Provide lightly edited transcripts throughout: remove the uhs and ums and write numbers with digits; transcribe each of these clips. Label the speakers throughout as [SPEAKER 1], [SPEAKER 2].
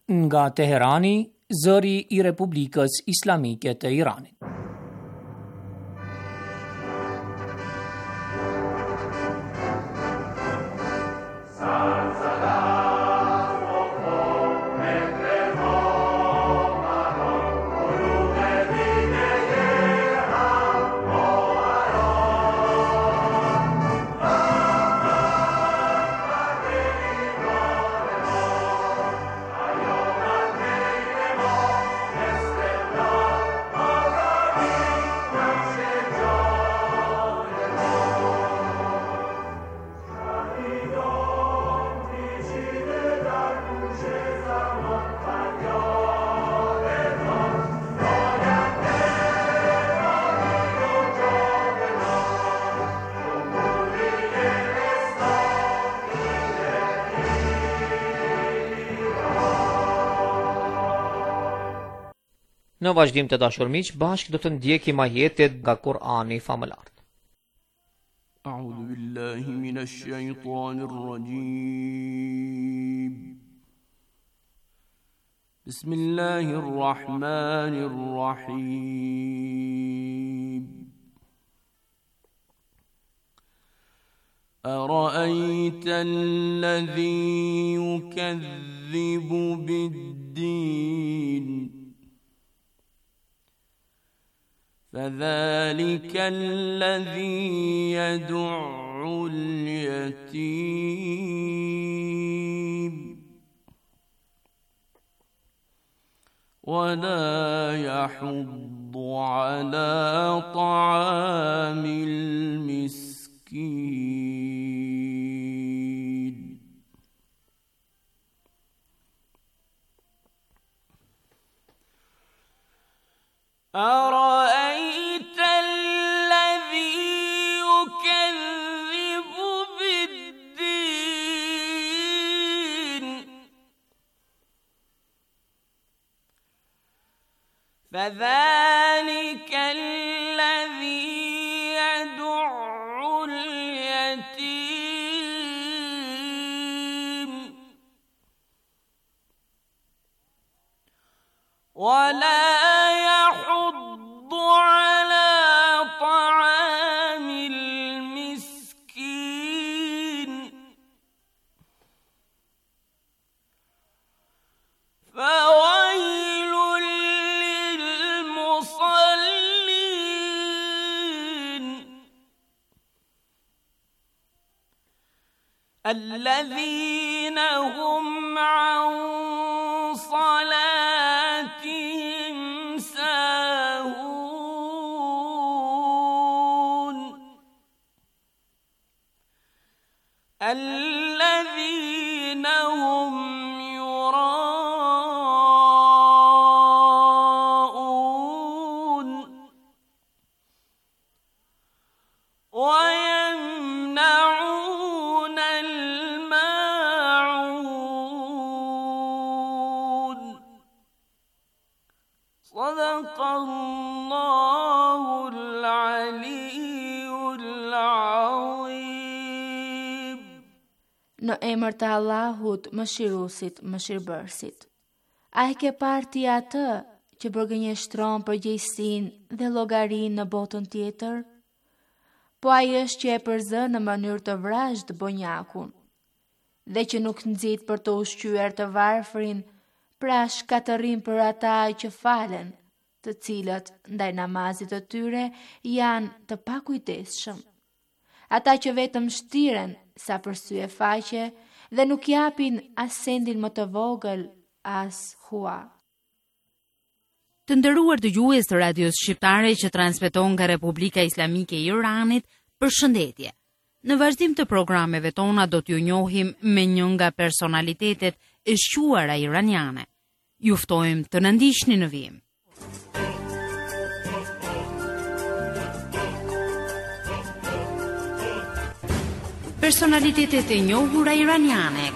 [SPEAKER 1] Nga Teherani, zëri I Republikës Islamike të Iranit.
[SPEAKER 2] Në vazhdim të dashur miq, bashkë do të ndjekim ajetet nga Kur'ani famëlar.
[SPEAKER 3] A'udhu billahi minash shaitanir rajim. Bismillahir rahmanir rahim. Ara'ayta alladhi yukadhibu bid-din فذلك الذي يدع اليتيم ولا يحض على طعام المسكين أرأيت الذي يكذب بالدين فذلك الذي يدع اليتيم ولا يحض على طعام المسكين فويل للمصلين الذين هم عن صلاتهم ساهون الذين هم يراءون ويمنعون الماعون صدق الله العلي العظيم.
[SPEAKER 4] Në emër të Allahut, mëshiruesit, mëshirbërësit. A e ke parë ti atë që përgënjeshtron përgjegjësinë dhe llogarinë në botën tjetër? Po ai është që e përzë në mënyrë të vrazhd bonjakun, dhe që nuk nxit për të ushqyer të varfrin, pra shkatërrim për ata që falen, të cilët ndaj namazit të tyre janë të pakujdesshëm. Ata që vetëm shtiren sa për sy e faqe dhe nuk japin as sendin më të vogël as hua.
[SPEAKER 5] Të nderuar dëgjues të radios shqiptare që transmeton nga Republika Islamike e Iranit, përshëndetje. Në vazhdim të programeve tona do t'ju njohim me një nga personalitetet e shquara iraniane. Ju ftojmë të na ndiqni në vijim. Personalitetet e njohura iraniane.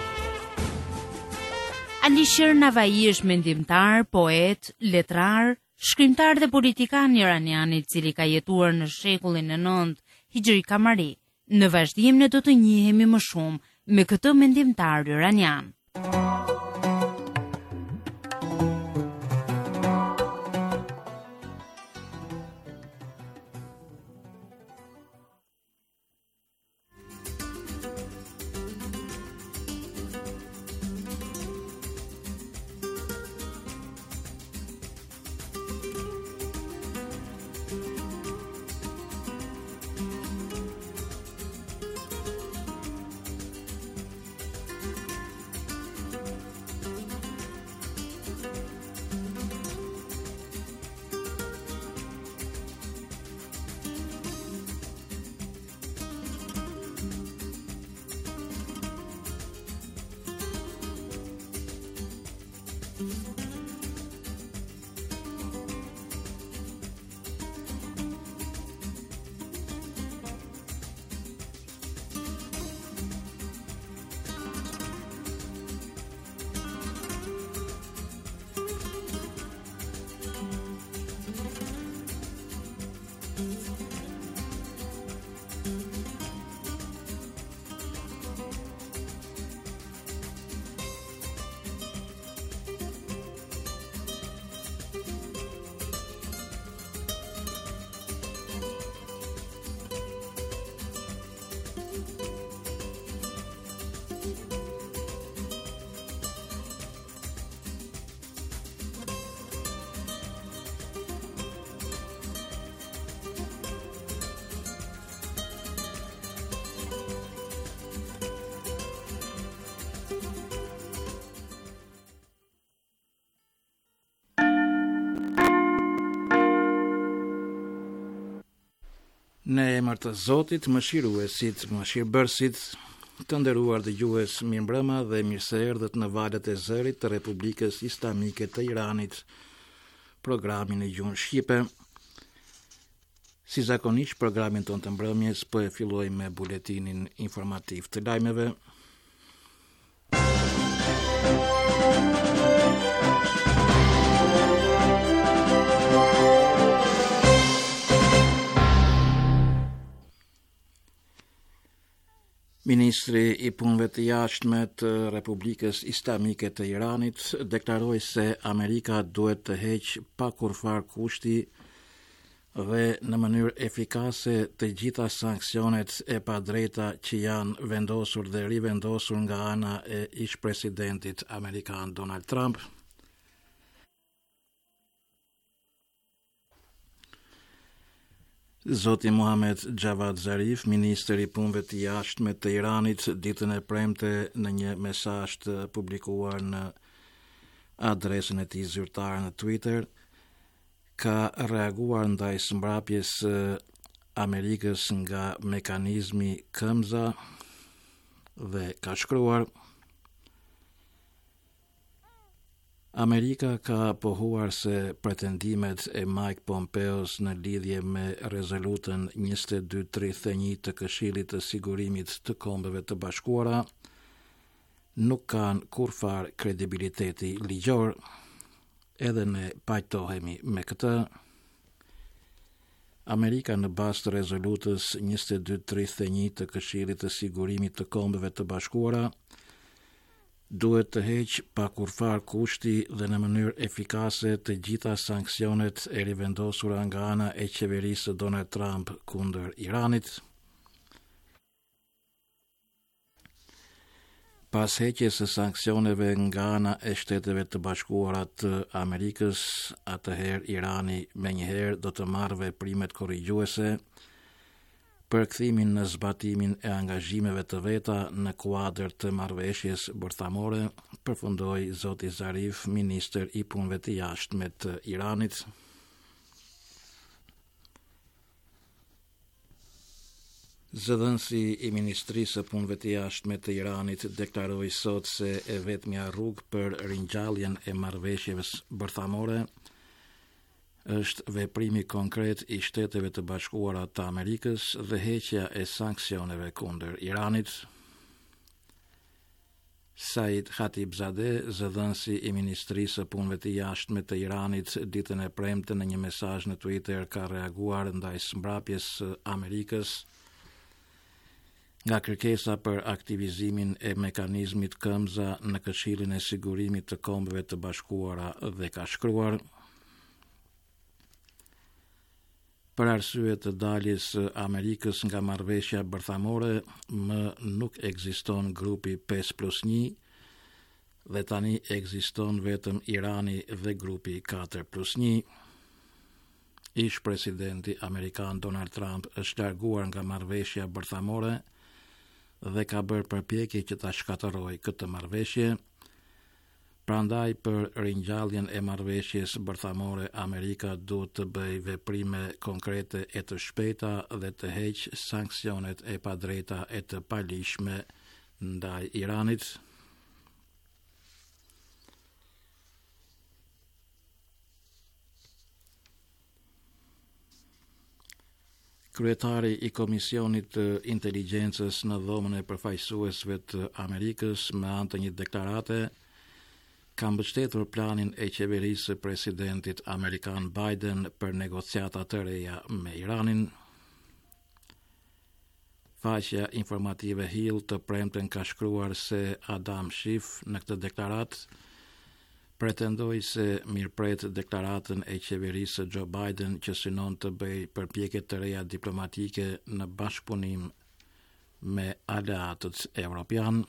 [SPEAKER 5] Alisher Navai është mendimtar, poet, letrar, Shkrimtar dhe politikan iranian I cili ka jetuar në shekullin e 9 Hijri Kamari, në vazhdim ne do të njihemi më shumë me këtë mendimtar iranian.
[SPEAKER 6] Në emër të Zotit, mëshiruesit, mëshirbërësit, të nderuar dëgjues, mirëmbrëma dhe mirë se erdhët në valët e zërit të Republikës Islamike të Iranit, programin e gjuhën shqipe. Si zakonisht, programin tonë të mbrëmjes po e filloj me buletinin informativ të lajmeve. Ministri I punëve të jashtme të Republikës Islamike të Iranit deklaroi se Amerika duhet të heqë pa kurfar kushti dhe në mënyrë efikase të gjitha sanksionet e padrejta që janë vendosur dhe rivendosur nga ana e ish-presidentit amerikan Donald Trump. Zoti Muhammad Javad Zarif, ministri I punëve të jashtme të Iranit, ditën e premte në një mesazh të publikuar në adresën e tij zyrtare në Twitter, ka reaguar ndaj sëmbrapjes Amerikës nga mekanizmi Këmza dhe ka shkruar: Amerika ka pohuar se pretendimet e Mike Pompeos në lidhje me rezolutën 2231 të Këshillit të Sigurimit të Kombeve të Bashkuara nuk kanë kurfar kredibiliteti ligjor, edhe ne pajtohemi me këtë. Amerika në bazë të rezolutës 2231 të Këshillit të Sigurimit të Kombeve të Bashkuara duhet të heqë pa kurfar kushti dhe në mënyrë efikase të gjitha sanksionet e rivendosura nga ana e qeverisë Donald Trump kundër Iranit. Pas heqjes së sanksioneve nga ana e Shteteve të Bashkuara të Amerikës, atëherë Irani menjëherë do të marrë veprimet korrigjuese për kthimin në zbatimin e angazhimeve të veta në kuadër të marrëveshjes bërthamore, përfundoi zoti Zarif, ministër I punëve të jashtme të Iranit. Zëdhënësi I Ministrisë së Punëve të Jashtme të Iranit deklaroi sot se e vetmja rrugë për ringjalljen e marrëveshjeve bërthamore është veprimi konkret I Shteteve të Bashkuara të Amerikës dhe heqja e sanksioneve kundër Iranit. Said Khatibzadeh, zëdhënësi i Ministrisë së Punëve të Jashtme të Iranit, ditën e premte në një mesazh në Twitter ka reaguar ndaj mbrapjes së Amerikës nga kërkesa për aktivizimin e mekanizmit këmbëza në Këshillin e Sigurimit të Kombeve të Bashkuara dhe ka shkruar: për arsye të daljes së Amerikës nga marrëveshja bërthamore, më nuk ekziston grupi 5+1 dhe tani ekziston vetëm Irani dhe grupi 4+1. Ish presidenti amerikan Donald Trump është larguar nga marrëveshja bërthamore dhe ka bërë përpjekje që ta shkatërrojë këtë marrëveshje. Prandaj për ringjalljen e marrëveshjes bërthamore, Amerika duhet të bëjë veprime konkrete e të shpejta dhe të heqë sanksionet e padrejta e të palishme ndaj Iranit. Kryetari i Komisionit të Inteligjencës në dhomën e përfaqësuesve të Amerikës me anë të një deklarate ka mbështetur planin e qeverisë së presidentit amerikan Biden për negociata të reja me Iranin. Faqja informative Hill të premten ka shkruar se Adam Schiff në këtë deklarat pretendoi se mirëpret deklaratën e qeverisë së Joe Biden që synon të bëjë përpjekje të reja diplomatike në bashkëpunim me aleatët evropian.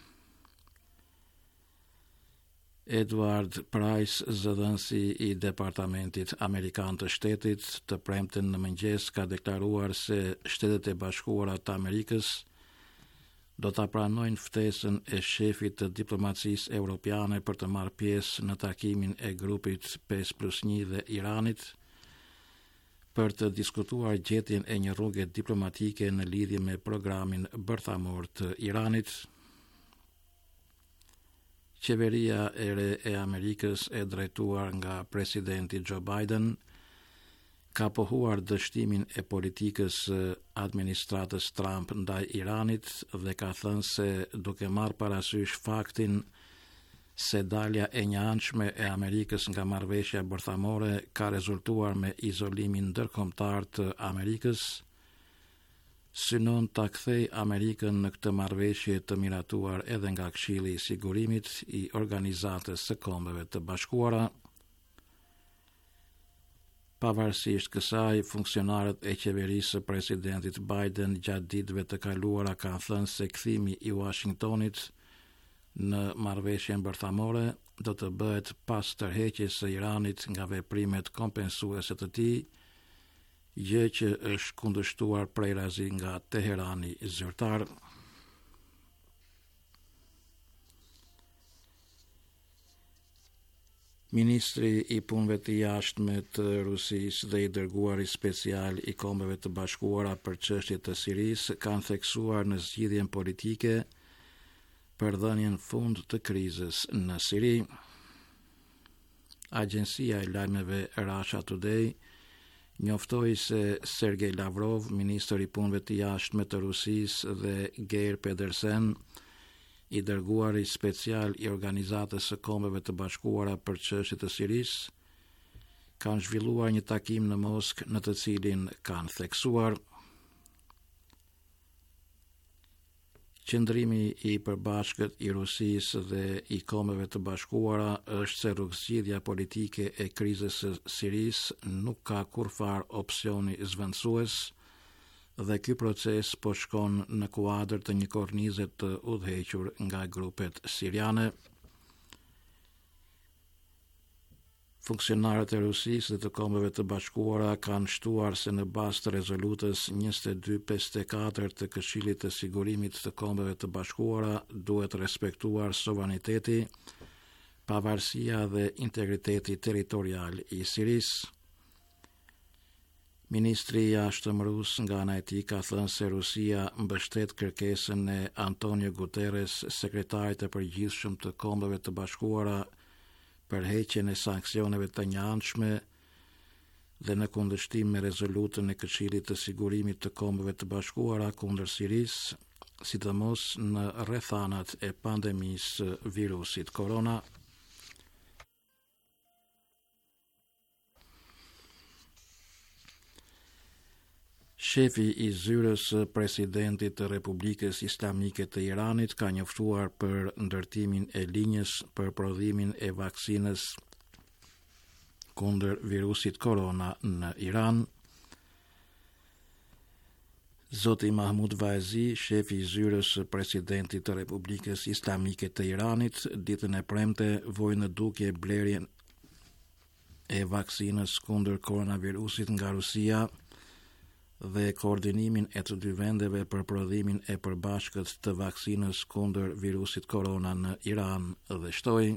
[SPEAKER 6] Edward Price, zëdhënësi i Departamentit Amerikan të Shtetit, të premten në mëngjes ka deklaruar se Shtetet e Bashkuara të Amerikës do ta pranojnë ftesën e shefit të diplomacisë evropiane për të marrë pjesë në takimin e grupit 5+1 dhe Iranit për të diskutuar gjetjen e një rrugë diplomatike në lidhje me programin bërthamor të Iranit. Qeveria e re e Amerikës e drejtuar nga presidenti Joe Biden ka pohuar dështimin e politikës administratës Trump ndaj Iranit dhe ka thënë se duke marrë parasysh faktin se dalja e njëanshme e Amerikës nga marrëveshja bërthamore ka rezultuar me izolimin ndërkombëtar të Amerikës, synon ta kthej Amerikën në këtë marrëveshje të miratuar edhe nga Këshilli i Sigurimit i Organizatës së Kombeve të Bashkuara. Pavarësisht kësaj, funksionarët e qeverisë së presidentit Biden gjatë ditëve të kaluara kanë thënë se kthimi i Washingtonit në marrëveshjen bërthamore do të bëhet pas tërheqjes së Iranit nga veprimet kompensuese të tij, gjë që është kundërshtuar prejrazi nga Teherani zyrtar. Ministri i Punëve të Jashtme të Rusisë dhe i dërguari special i Kombeve të Bashkuara për çështjet të Sirisë kanë theksuar në zgjidhjen politike për dhënien fund të krizës në Siri. Agjencia e lajmeve Russia Today njoftoi se Sergej Lavrov, ministri i Punëve të Jashtme të Rusisë, dhe Geir Pedersen, i dërguari special i Organizatës së Kombeve të Bashkuara për çështjet të Sirisë, kanë zhvilluar një takim në Moskë në të cilin kanë theksuar: qëndrimi i përbashkët i Rusisë dhe i Kombeve të Bashkuara është se rrugëzgjidhja politike e krizës së Sirisë nuk ka kurfar opsioni zvendësues dhe ky proces po shkon në kuadër të një kornize të udhëhequr nga grupet siriane. Funksionarët e Rusisë dhe të Kombeve të Bashkuara kanë shtuar se në bazë të rezolutës 2254 të Këshillit të Sigurimit të Kombeve të Bashkuara duhet respektuar sovraniteti, pavarësia dhe integriteti territorial i Sirisë. Ministri i Jashtëm rus nga ana e tij ka thënë se Rusia mbështet kërkesën e Antonio Guterres, sekretarit të përgjithshëm të Kombeve të Bashkuara, për heqjen e sanksioneve të njëanshme dhe në kundërshtim me rezolutën e Këshillit të Sigurimit të Kombeve të Bashkuara kundër Sirisë, sidomos në rrethanat e pandemisë virusit korona. Shefi I zyrës presidentit të Republikës Islamike të Iranit ka njoftuar për ndërtimin e linjës për prodhimin e vaksinës kundër virusit korona në Iran. Zoti Mahmud Vaezi, shefi I zyrës presidentit të Republikës Islamike të Iranit, ditën e premte voi në dukje blerjen e vaksinës kundër koronavirusit nga Rusia dhe koordinimin e të dy vendeve për prodhimin e përbashkët të vaksinës kundër virusit korona në Iran dhe shtoi: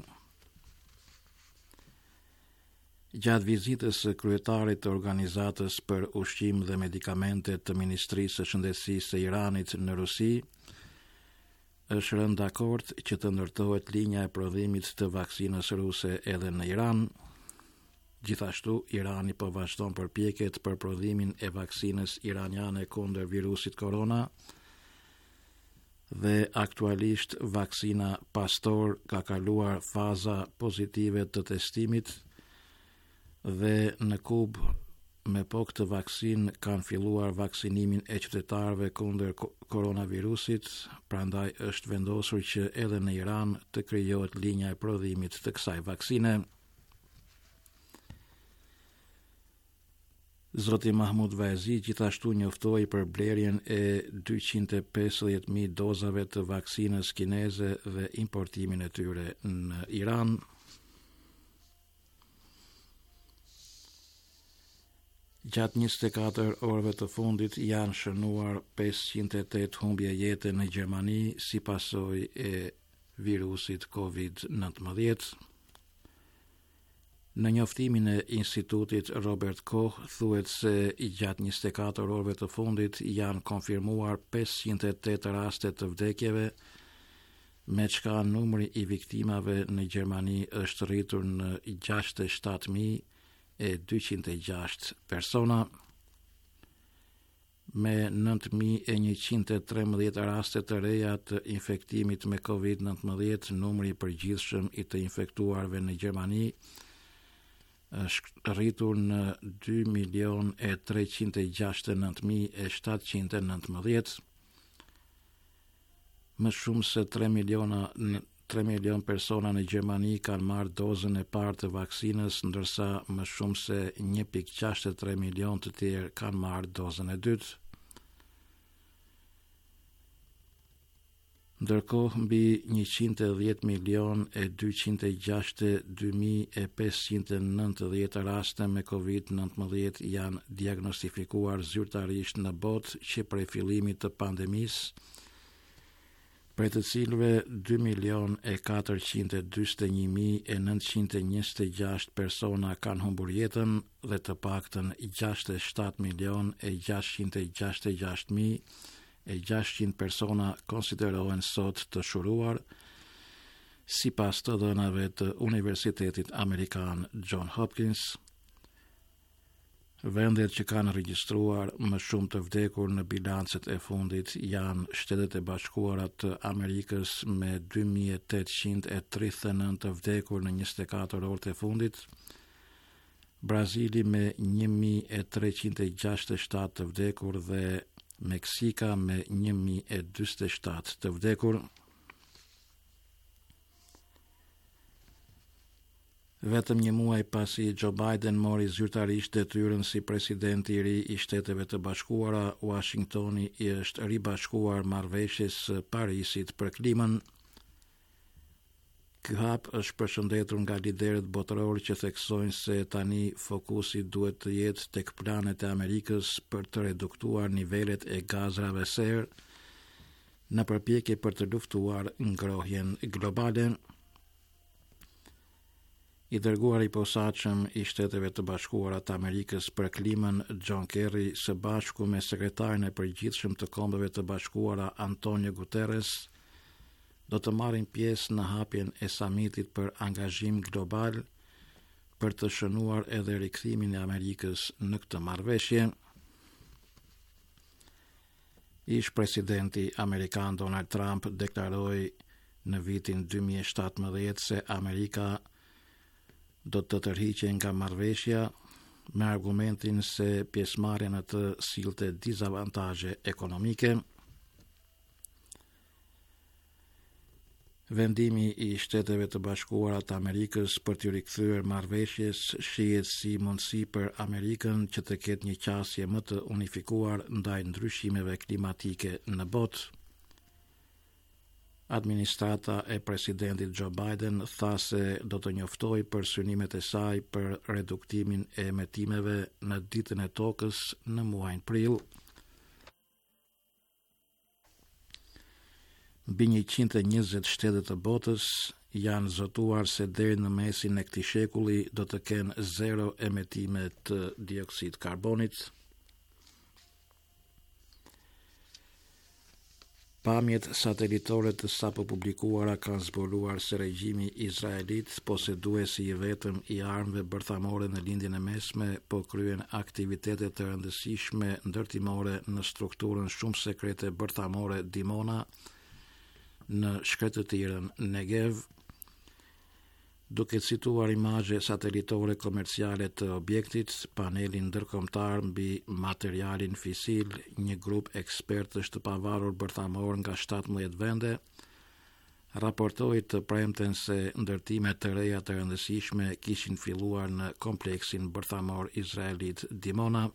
[SPEAKER 6] Gjatë vizitës së kryetarit të organizatës për ushqim dhe medikamente të Ministrisë së Shëndetësisë së Iranit në Rusi, është rënë dakord që të ndërtohet linja e prodhimit të vaksinës ruse edhe në Iran. Gjithashtu, Irani po vazhdon përpjekjet për prodhimin e vaksinës iraniane kundër virusit korona dhe aktualisht vaksina Pastor ka kaluar faza pozitive të testimit dhe në Kubë me po këtë vaksin kanë filluar vaksinimin e qytetarëve kundër koronavirusit, prandaj është vendosur që edhe në Iran të krijohet linja e prodhimit të kësaj vaksine. Zoti Mahmud Vaezi gjithashtu njoftoi për blerjen e 250.000 dozave të vaksinës kineze dhe importimin e tyre në Iran. Gjatë 24 orëve të fundit janë shënuar 508 humbje jete në Gjermani si pasojë e virusit COVID-19. Në njoftimin e Institutit Robert Koch thuhet se gjatë 24 orëve të fundit janë konfirmuar 508 raste të vdekjeve, me çka numri I viktimave në Gjermani është rritur në 67.206 persona. Me 9.113 raste të reja të infektimit me COVID-19, numri I përgjithshëm I të infektuarve në Gjermani është rritur në 2.369.719. Më shumë se 3 milion persona në Gjermani kanë marrë dozën e parë të vaksinës, ndërsa më shumë se 1.63 milion të tjerë kanë marrë dozën e dytë. Ndërkohë, mbi 110.262.590 raste me COVID-19 janë diagnostifikuar zyrtarisht në botë që prej fillimit të pandemisë, prej të cilëve 2.441.926 persona kanë humbur jetën dhe të paktën 67.666.600 persona konsiderohen sot të shuruar, sipas të dhënave të Universitetit Amerikan John Hopkins. Vendet që kanë regjistruar më shumë të vdekur në bilancet e fundit janë Shtetet e Bashkuara të Amerikës me 2.839 të vdekur në 24 orët e fundit, Brazili me 1.367 të vdekur dhe Meksika me 1.047 të vdekur. Vetëm një muaj pasi Joe Biden mori zyrtarisht detyrën si presidenti I ri I Shteteve të Bashkuara, Washingtoni I është ribashkuar marrëveshjes së Parisit për klimën. Ky hap është përshëndetur nga liderët botëror që theksojnë se tani fokusi duhet të jetë tek planet e Amerikës për të reduktuar nivelet e gazave serë në përpjekje për të luftuar ngrohjen globale. I dërguari I posaçëm I Shteteve të Bashkuara të Amerikës për klimën John Kerry së bashku me sekretarin e përgjithshëm të Kombeve të Bashkuara Antonio Guterres do të marrin pjesë në hapjen e samitit për angazhim global për të shënuar edhe rikthimin e Amerikës në këtë marrëveshje. Ish presidenti Amerikan Donald Trump deklaroi në vitin 2017 se Amerika do të tërhiqej nga marrëveshja me argumentin se pjesëmarrja në të sillte dizavantazhe ekonomike. Vendimi i Shteteve të Bashkuara të Amerikës për t'u rikthyer marrëveshjes shihet si mundësi për Amerikën që të ketë një qasje më të unifikuar ndaj ndryshimeve klimatike në botë. Administrata e presidentit Joe Biden tha se do të njoftoj për synimet e saj për reduktimin e emetimeve në ditën e tokës në muajin prill. Mbi 120 shtete të botës janë zotuar se deri në mesin e këtij shekulli do të kenë 0 emetime të dioksid karbonit. Pamjet satelitore të sapo publikuara kanë zbuluar se regjimi izraelit, poseduesi i vetëm i armëve bërthamore në lindjen e mesme, po kryen aktivitete të rëndësishme ndërtimore në strukturën shumë sekrete bërthamore Dimona në shkretëtirën Negev, duke cituar imazhe satelitore komerciale të objektit. Panelin ndërkombëtar mbi materialin fisil, një grup ekspertësh të pavarur bërthamor nga 17 vende, raportoi të premten se ndërtime të reja të rëndësishme kishin filluar në kompleksin bërthamor izraelit Dimona.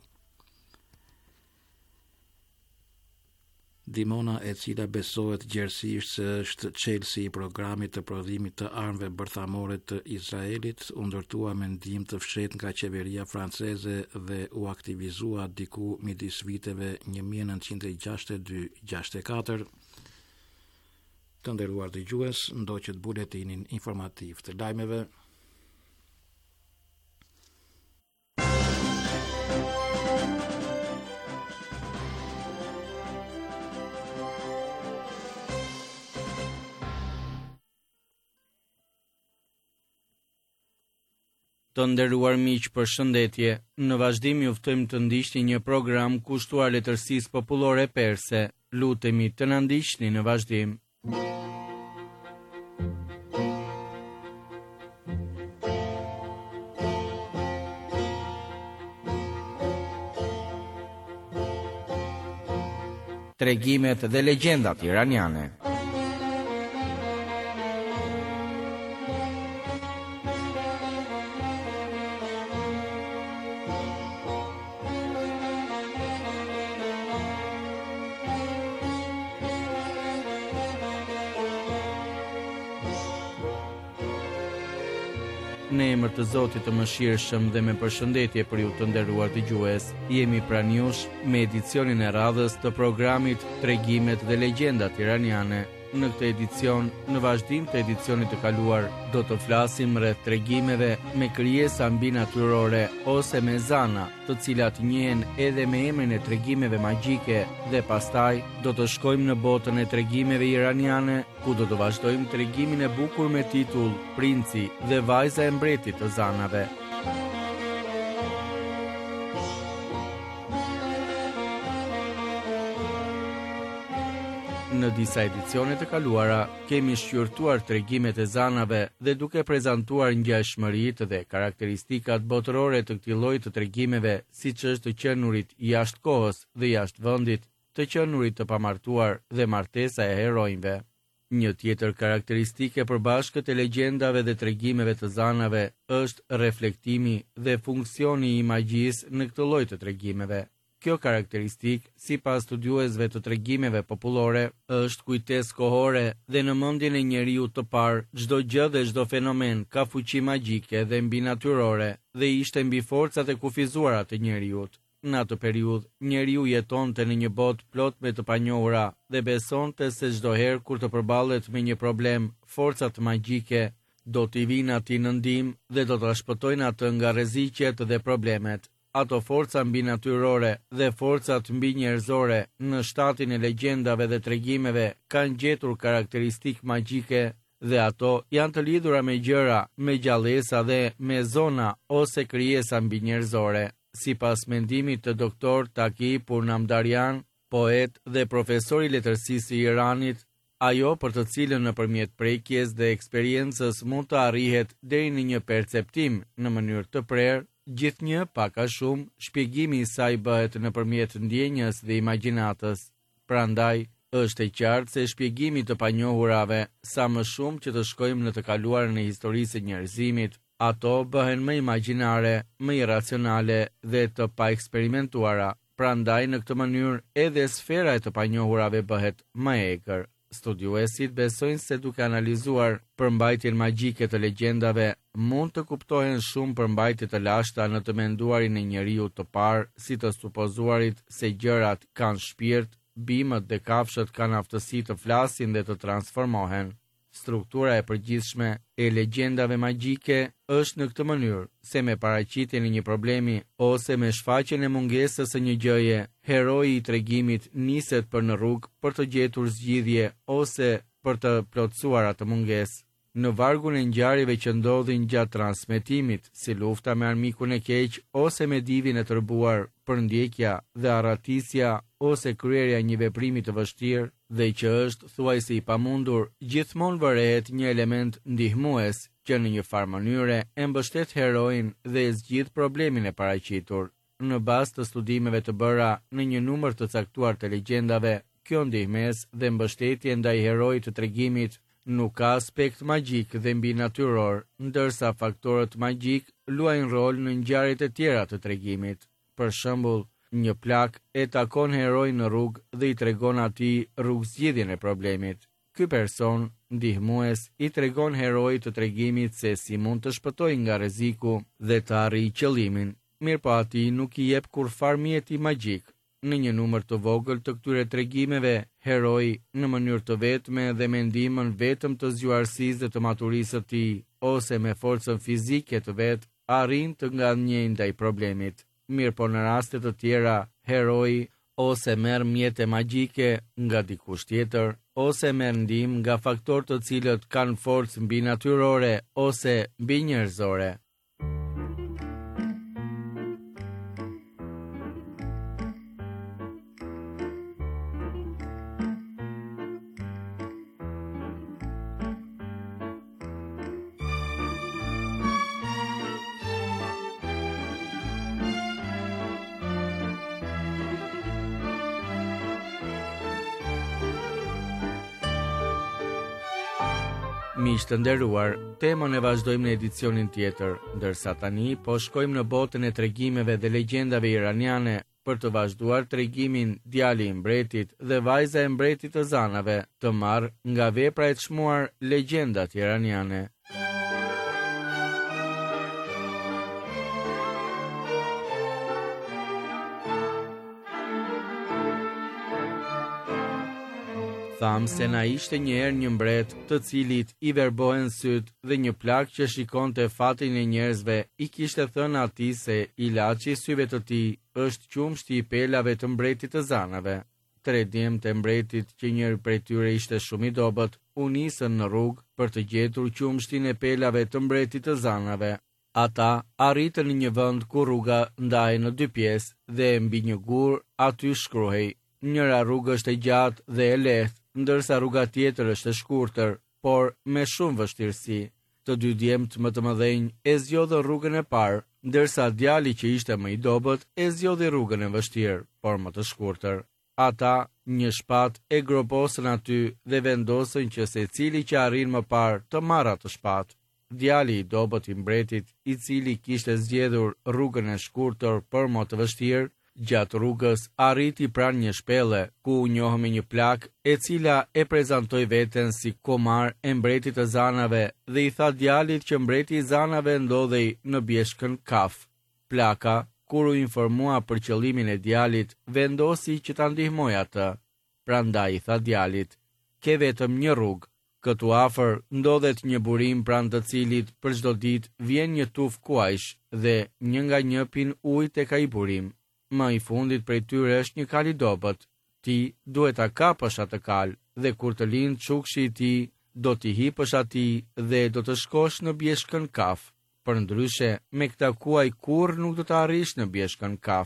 [SPEAKER 6] Dimona, e cila besohet gjerësisht se është çelësi i programit të prodhimit të armëve bërthamore të Izraelit, u ndërtua me ndihmë të fshehtë nga qeveria franceze dhe u aktivizua diku midis viteve 1962-64. Të nderuar dëgjues, ndoqët buletinin informativ të lajmeve.
[SPEAKER 7] Të nderuar miq, përshëndetje. Në vazhdim ju ftojmë të ndiqni një program kushtuar letërsisë popullore perse. Lutemi të na ndiqni në vazhdim. Tregimet dhe legjendat iraniane. Në emër të Zotit të Mëshirshëm dhe me përshëndetje për ju të nderuar dëgjues, jemi pranë jush me edicionin e radhës të programit Tregimet dhe legjendat iraniane. Në këtë edicion, në vazhdim të edicionit të kaluar, do të flasim rreth tregimeve me krijesa mbinatyrore ose me zana, të cilat njihen edhe me emrin e tregimeve magjike, dhe pastaj do të shkojmë në botën e tregimeve iraniane, ku do të vazhdojmë tregimin e bukur me titull Princi dhe vajza e mbretit të zanave. Në disa edicione të kaluara, kemi shqyrtuar tregimet e zanave dhe duke prezantuar ngjashmëritë dhe karakteristikat botërore të këtij lloji të tregimeve, siç është të qenurit jashtë kohës dhe jashtë vendit, të qenurit të pamartuar dhe martesa e heronjve. Një tjetër karakteristike përbashkët e legjendave dhe tregimeve të zanave është reflektimi dhe funksioni i magjisë në këtë lloj të tregimeve. Kjo karakteristik, sipas studiuesve të tregimeve popullore, është kujtesë kohore dhe në mendjen e njeriut të parë, çdo gjë dhe çdo fenomen ka fuqi magjike dhe mbinatyrore dhe ishte mbi forcat e kufizuara të njeriut. Në atë periudhë, njeriu jetonte në një botë plot me të panjohura dhe besonte se çdo herë kur të përballet me një problem, forcat magjike do t'i vinë atij në ndihmë dhe do ta shpëtojnë atë nga rreziqet dhe problemet. Ato forca mbinatyrore dhe forcat mbinjerëzore në shtatin e legjendave dhe tregimeve kanë gjetur karakteristik magjike dhe ato janë të lidhura me gjëra, me gjallësa dhe me zona ose krijesa mbinjerëzore. Sipas mendimit të doktor Taki Purnamdarian, poet dhe profesor i letërsisë i Iranit, ajo për të cilën nëpërmjet prekjes dhe eksperiencës mund të arrihet deri në një perceptim në mënyrë të prerë, gjithnjë pak a shumë shpjegimi i saj bëhet nëpërmjet ndjenjës dhe imagjinatës. Prandaj, është e qartë se shpjegimi të panjohurave, sa më shumë që të shkojmë në të kaluarën e historisë së njerëzimit, ato bëhen më imagjinare, më iracionale dhe të paeksperimentuara. Prandaj në këtë mënyrë edhe sfera e të panjohurave bëhet më e egër. Studiuesit besojnë se duke analizuar përmbajtjen magjike të legjendave, mund të kuptohen shumë përmbajtje të lashta në të menduarin e njeriu të parë, si të supozuarit se gjërat kanë shpirt, bimët dhe kafshët kanë aftësi të flasin dhe të transformohen. Struktura e përgjithshme e legjendave magjike është në këtë mënyrë, se me paraqitjen e një problemi ose me shfaqjen e mungesës së një gjëje, heroi i tregimit niset për në rrugë për të gjetur zgjidhje ose për të plotësuar atë mungesë. Në vargun e ngjarjeve që ndodhin gjatë transmetimit, si lufta me armikun e keq ose me divin e tërbuar, përndjekja dhe arratisja ose kryerja një veprimi të vështirë dhe që është thuajse i pamundur, gjithmonë vërehet një element ndihmues që në një farë mënyre e mbështet heroin dhe e zgjidh problemin e paraqitur. Në bazë të studimeve të bëra në një numër të caktuar të legjendave, kjo ndihmes dhe mbështetje ndaj heroit të tregimit nuk ka aspekt magjik dhe mbi natyror, ndërsa faktorët magjik luajnë rol në ngjarjet e tjera të tregimit. Për shembull, një plak e takon heroin në rrugë dhe i tregon atij rrugëzgjidhjen e problemit. Ky person, ndihmues, i tregon heroit të tregimit se si mund të shpëtojë nga rreziku dhe të arrijë qëllimin. Mirëpo atij nuk i jep kurfar mjeti magjik. Në një numër të vogël të këtyre tregimeve, heroi, në mënyrë të vetme dhe me ndihmën vetëm të zgjuarsisë dhe të maturisë së tij, ose me forcën fizike të vet, arrin të ngadhnjejë ndaj problemit. Mirëpo në raste të tjera, heroi ose merr mjete magjike nga dikush tjetër, ose merr ndihmë nga faktorë të cilët kanë forcë mbinatyrore ose mbinjerëzore. Miq të nderuar, temën e vazhdojmë në edicionin tjetër, ndërsa tani po shkojmë në botën e tregimeve dhe legjendave iraniane për të vazhduar tregimin Djali i mbretit dhe vajza e mbretit të zanave, të marrë nga vepra e çmuar Legjendat iraniane. Tham se na ishte njëherë një mbret të cilit i verbohen syt dhe një plak që shikonte fatin e njerëzve i kishte thënë atij se ilaçi i syve të tij është qumshti i pelave të mbretit të zanave. 3 djemtë e mbretit, që njëri prej tyre ishte shumë i dobët, u nisën në rrugë për të gjetur qumshtin e pelave të mbretit të zanave. Ata arritën në një vend ku rruga ndahej në 2 pjesë dhe mbi një gur aty shkruhej: njëra rrugë është e gjatë dhe e lehtë, ndërsa rruga tjetër është e shkurtër, por me shumë vështirësi. Të 2 djemtë më të mëdhenj e zgjodhën rrugën e parë, ndërsa djali që ishte më i dobët e zgjodhi rrugën e vështirë, por më të shkurtër. Ata një shpatë e groposën aty dhe vendosën që secili që arrin më parë të marrë atë shpatë. Djali i dobët i mbretit, i cili kishte zgjedhur rrugën e shkurtër por më të vështirë, gjatë rrugës arriti pranë një shpelle ku u njohë me një plak e cila e prezantoi veten si komar e mbretit të zanave dhe i tha djalit që mbreti i zanave ndodhej në bjeshkën Kaf. Plaka, kur u informua për qëllimin e djalit, vendosi që ta ndihmoj atë. Prandaj i tha djalit: "Ke vetëm një rrugë. Këtu afër ndodhet një burim pranë të cilit për çdo ditë vjen një tuf kuajsh dhe një nga një pin ujë tek ai burim. Më i fundit prej tyre është një kal i dobët. Ti duhet ta kapësh atë kal dhe kur të lind çukshi i tij, do t'i hipësh atij dhe do të shkosh në bjeshkën Kaf. Përndryshe, me këtë kuaj kurrë nuk do të arrish në bjeshkën Kaf."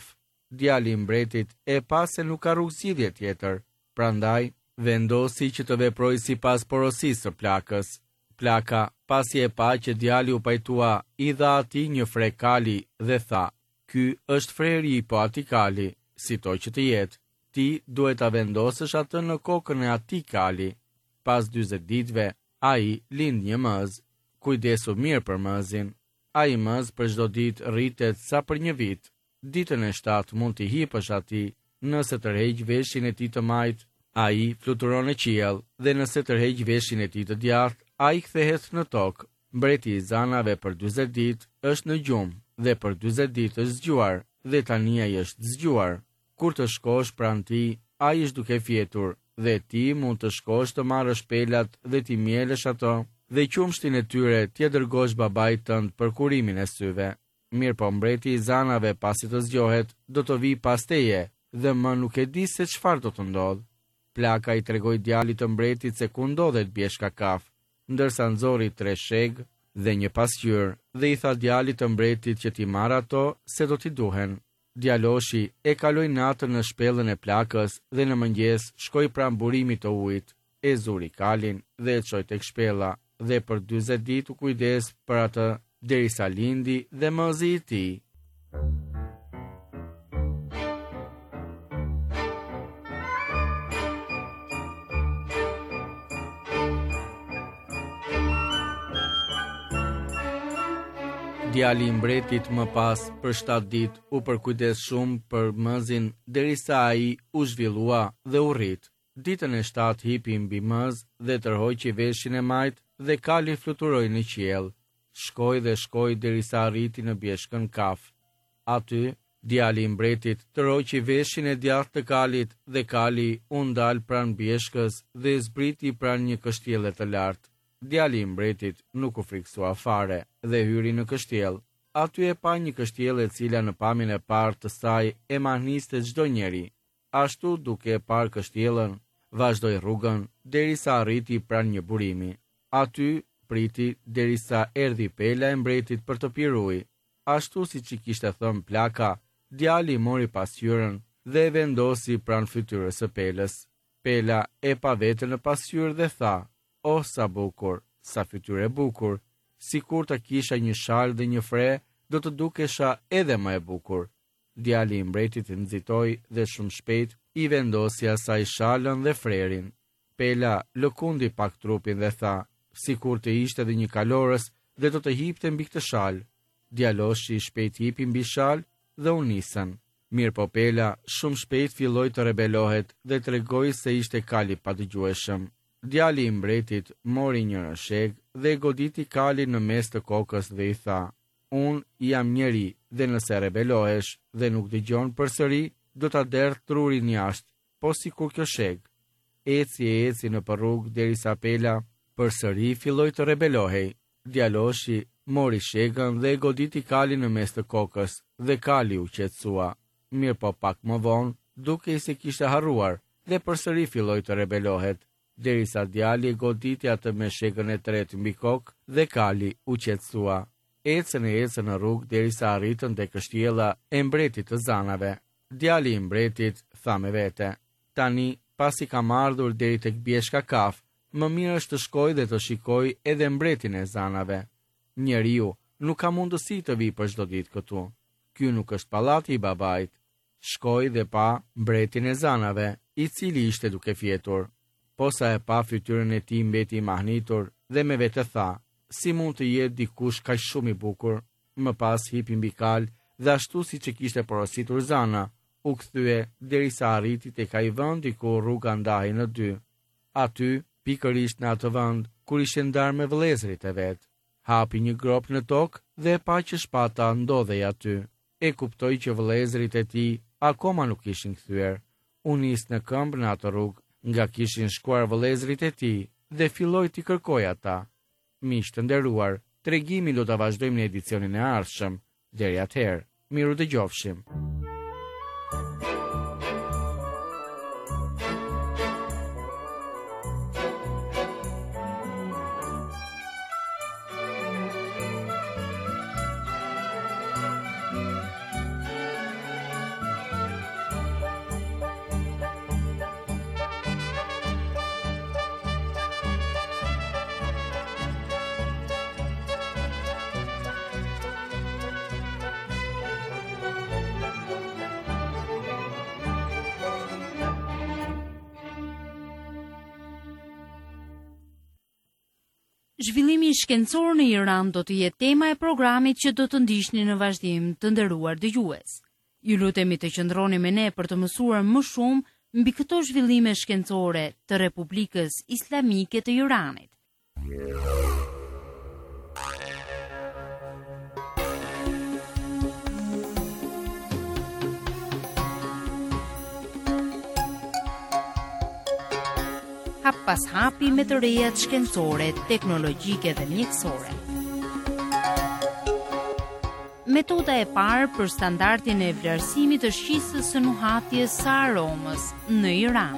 [SPEAKER 7] djali I mbretit e pa se nuk ka rrugëzidhje tjetër, prandaj vendosi që të veproj sipas porosisë së plakës. Plaka, pasi e pa që djali u pajtua, I dha atij një fre kali dhe tha: "Ky është freri po ati kali, sito që të jetë. Ti duhet ta vendosësh atë në kokën e atij kali." Pas 40 ditëve, ai lind një mëz. Kujdesu mirë për mëzin. Ai mëz për çdo ditë rritet sa për një vit. Ditën e 7 mund t'i hipësh atij, nëse tërheq veshin e tij të majt, ai fluturon në qiell, dhe nëse tërheq veshin e tij të djathtë, ai kthehet në tokë. Mbreti I zanave për 40 ditë është në gjumë, dhe për 40 ditë është zgjuar, dhe tani ai është zgjuar. Kur të shkosh pranë tij, ai është duke fjetur, dhe ti mund të shkosh të marrësh pelat dhe ti mjelesh ato, dhe qumshtin e tyre t'ia dërgosh babait tënd për kurimin e syve. Mirë po mbreti I zanave pasi të zgjohet, do të vi pas teje, dhe më nuk e di se çfarë do të ndodh. Plaka I tregoi djalit të mbretit se ku ndodhet bjeshka kaf, ndërsa nxorri 3 sheg dhe një pasqyrë, dhe I tha djalit të mbretit që t'i marrë ato se do t'i duhen. Djaloshi e kaloi natën në shpellën e plakës dhe në mëngjes shkoi pranë burimit të ujit, e zuri kalin dhe e çoi tek shpella, dhe për 40 ditë u kujdes për atë derisa lindi dhe mëzi I tij. Djali I mbretit më pas për 7 ditë u përkujdes shumë për mëzin derisa ai u zhvillua dhe u rrit. Ditën e 7 hipi mbi mëz dhe tërhoqi veshin e majt dhe kali fluturoi në qiell. Shkoi derisa arriti në bjeshkën kaf. Aty djali I mbretit tërhoqi veshin e djathtë të kalit dhe kali u ndal pranë bjeshkës dhe zbriti pranë një kështjelle të lartë. Djali I mbretit nuk u friksua fare dhe hyri në kështjellë. Aty e pa një kështjellë e cila në pamjen e parë të saj e mahniste çdo njeri. Ashtu duke e parë kështjellën, vazhdoi rrugën derisa arriti pranë një burimi. Aty priti derisa erdhi pela e mbretit për të pirë ujë. Ashtu siç I kishte thënë plaka, djali mori pasqyrën dhe e vendosi pranë fytyrës së pelës. Pela e pa veten në pasqyrë dhe tha: "O sa bukur, sa fytyrë e bukur, sikur ta kisha një shal dhe një fre, do të dukesha edhe më e bukur." Djali I mbretit nxitoi dhe shumë shpejt I vendosi asaj shalën dhe frerin. Pela lëkundi pak trupin dhe tha: "Sikur të ishte edhe një kalorës dhe do të hipte mbi këtë shal." Djaloshi shpejt hipi mbi shal dhe u nisën. Mirë po Pela shumë shpejt filloi të rebelohet dhe tregoi se ishte kali padëgjueshëm. Djali I mbretit mori një rësheg dhe goditi kalin në mes të kokës dhe I tha: "Unë jam njeri dhe nëse rebelohesh dhe nuk dëgjon përsëri, do ta derë trurin jashtë, po sikur kjo sheg." Eci në rrugë derisa Pela përsëri filloi të rebelohej. Djaloshi mori shegën dhe goditi kalin në mes të kokës dhe kali u qetësua. Mirë po pak më vonë, duke I se kishte harruar dhe përsëri filloi të rebelohet, derisa djali goditi atë me shegën e tretë mbi kokë dhe kali u qetësua. Ecën në rrugë derisa arritën te kështjella e mbretit të zanave. Djali I mbretit tha me vete: "Tani, pasi kam ardhur deri tek bjeshka kaf, më mirë është të shkoj dhe të shikoj edhe mbretin e zanave. Njeriu nuk ka mundësi të vi për çdo ditë këtu. Ky nuk është pallati I babait." Shkoi dhe pa mbretin e zanave, I cili ishte duke fjetur. Posa e pa fytyrën e tij mbeti I mahnitur dhe me vete tha: "Si mund të jetë dikush kaq shumë I bukur?" Më pas hipi mbi kal dhe ashtu siç e kishte porositur zana, u kthye derisa arriti tek ai vendi ku rruga ndahej në dy. Aty, pikërisht në atë vend kur ishte ndarë me vëllezërit e vet, hapi një grop në tokë dhe e pa që shpata ndodhej aty. E kuptoi që vëllezërit e tij akoma nuk ishin kthyer. U nis në këmbë në atë rrugë nga kishin shkuar vëllezërit e tij dhe filloi t'i kërkojë ata. Miq të nderuar, tregimin do ta vazhdojmë në edicionin e ardhshëm. Deri atëherë, miru dëgjofshim.
[SPEAKER 5] Zhvillimi shkencor në Iran do të jetë tema e programit që do të ndiqni në vazhdim, të nderuar dëgjues. Ju lutemi të qëndroni me ne për të mësuar më shumë mbi këto zhvillime shkencore të Republikës Islamike të Iranit. Hap pas hapi me të rejat shkencore, teknologjike dhe mjekësore. Metoda e parë për standardin e vlerësimit të shqisës së nuhatjes së aromës në Iran.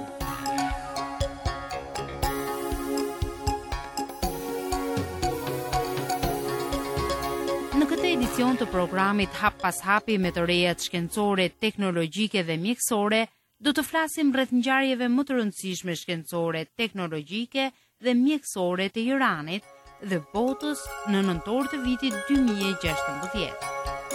[SPEAKER 5] Në këtë edicion të programit Hap pas hapi me të rejat shkencore, teknologjike dhe mjekësore, do të flasim rreth ngjarjeve më të rëndësishme shkencore, teknologjike dhe mjekësore të Iranit dhe botës në nëntor të vitit 2016.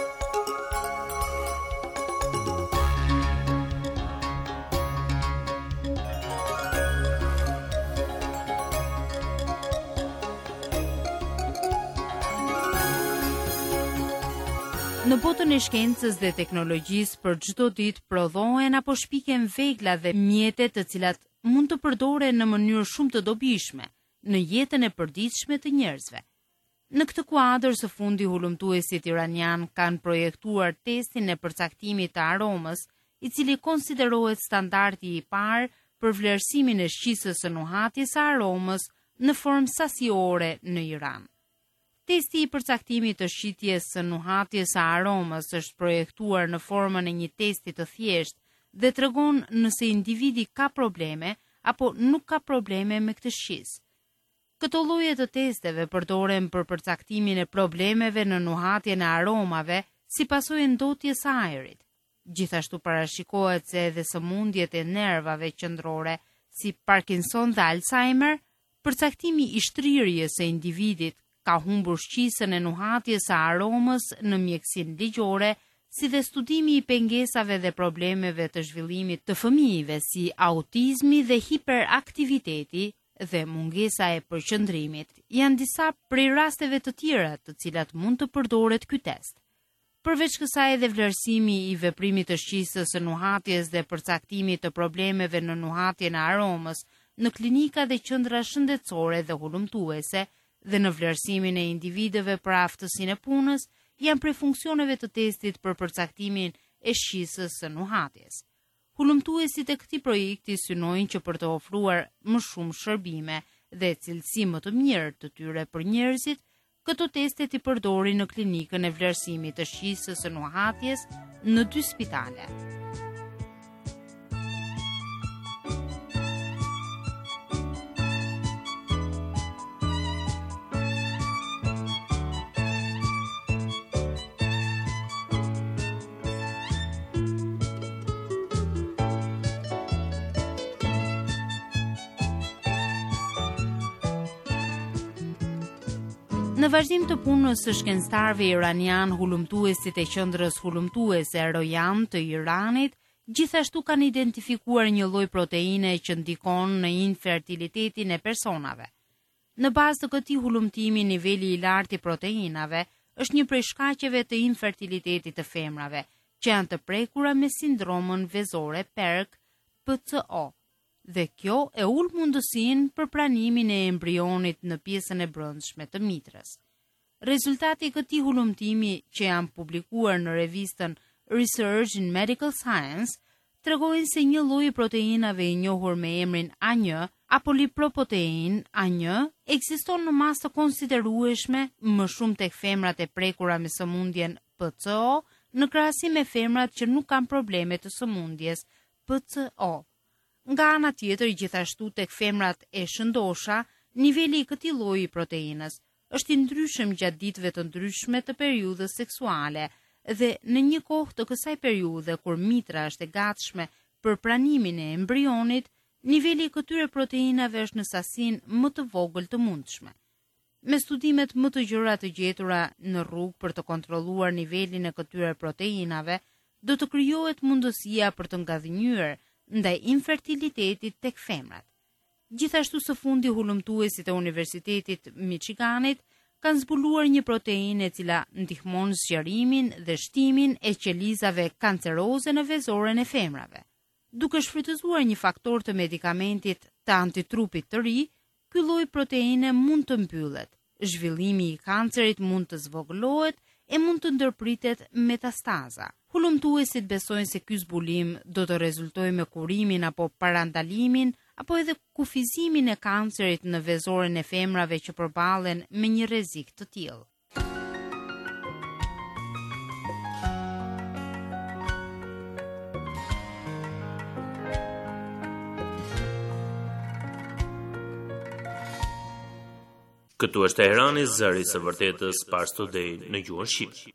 [SPEAKER 5] Në botën e shkencës dhe teknologjisë për çdo ditë prodhohen apo shpiken vegla dhe mjete të cilat mund të përdoren në mënyrë shumë të dobishme në jetën e përditshme të njerëzve. Në këtë kuadër së fundi hulumtuesit iranian kanë projektuar testin e përcaktimit të aromës, i cili konsiderohet standardi i parë për vlerësimin e shqisës së nuhatjes së aromës në formë sasiore në Iran. Testi i përcaktimit të shqitjes së nuhatjes së aromës është projektuar në formën e një testi të thjeshtë dhe tregon nëse individi ka probleme apo nuk ka probleme me këtë shqisë. Këto lloje të testeve përdoren për përcaktimin e problemeve në nuhatjen e aromave si pasojë ndotjes së ajrit. Gjithashtu parashikohet se edhe sëmundjet e nervave qendrore si Parkinson dhe Alzheimer, përcaktimi i shtrirjes së individit ka humbur shqisën e nuhatjes së aromës në mjekësinë ligjore, si dhe studimi i pengesave dhe problemeve të zhvillimit të fëmijëve si autizmi dhe hiperaktiviteti dhe mungesa e përqendrimit. Janë disa prej rasteve të tjera të cilat mund të përdoret ky test. Përveç kësaj dhe vlerësimi i veprimit të shqisës së nuhatjes dhe përcaktimit të problemeve në nuhatjen e aromës në klinika dhe qendra shëndetësore dhe hulumtuese, dhe në vlerësimin e individëve për aftësinë e punës, janë prej funksioneve të testit për përcaktimin e shqisës së nuhatjes. Hulumtuesit e këtij projekti synojnë që për të ofruar më shumë shërbime dhe cilësi më të mirë të tyre për njerëzit, këto teste i përdorin në klinikën e vlerësimit të shqisës së nuhatjes në 2 spitale. Në vazhdim të punës së shkencëtarëve iranian, hulumtuesit e qendrës hulumtuese Rojan të Iranit, gjithashtu kanë identifikuar një lloj proteine që ndikon në infertilitetin e personave. Në bazë të këtij hulumtimi, niveli i lartë i proteinave është një prej shkaqeve të infertilitetit të femrave, që janë të prekura me sindromën vezore PERK, PCO. Dhe kjo e ul mundësinë për pranimin e embrionit në pjesën e brendshme të mitrës. Rezultati i këtij hulumtimi, që janë publikuar në revistën Research in Medical Science, tregojnë se një lloj proteinave i njohur me emrin A1 apo lipoprotein A1 ekziston në masë të konsiderueshme më shumë tek femrat e prekura me sëmundjen PCO në krahasim me femrat që nuk kanë probleme të sëmundjes PCO. Nga ana tjetër, gjithashtu tek femrat e shëndosha, niveli i këtij lloji proteinës është i ndryshëm gjatë ditëve të ndryshme të periudhës seksuale dhe në një kohë të kësaj periudhe kur mitra është e gatshme për pranimin e embrionit, niveli i këtyre proteinave është në sasinë më të vogël të mundshme. Me studimet më të gjëra të gjetura në rrugë për të kontrolluar nivelin e këtyre proteinave, do të krijohet mundësia për të ngadhnyer ndaj infertilitetit tek femrat. Gjithashtu së fundi hulumtuesit e Universitetit Michiganit kanë zbuluar një proteinë e cila ndihmon zgjerimin dhe shtimin e qelizave kanceroze në vezoren e femrave. Duke shfrytëzuar një faktor të medikamentit të antitrupit të ri, ky lloj proteine mund të mbyllet. Zhvillimi i kancerit mund të zvogëlohet e mund të ndërpritet metastaza. Hulumtuesit besojnë se ky zbulim do të rezultojë me kurimin apo parandalimin apo edhe kufizimin e kancerit në vezoren e femrave që përballen me një rrezik të tillë.
[SPEAKER 8] Këtu është Teherani, zëri i së vërtetës, Pars Today në gjuhën shqipe.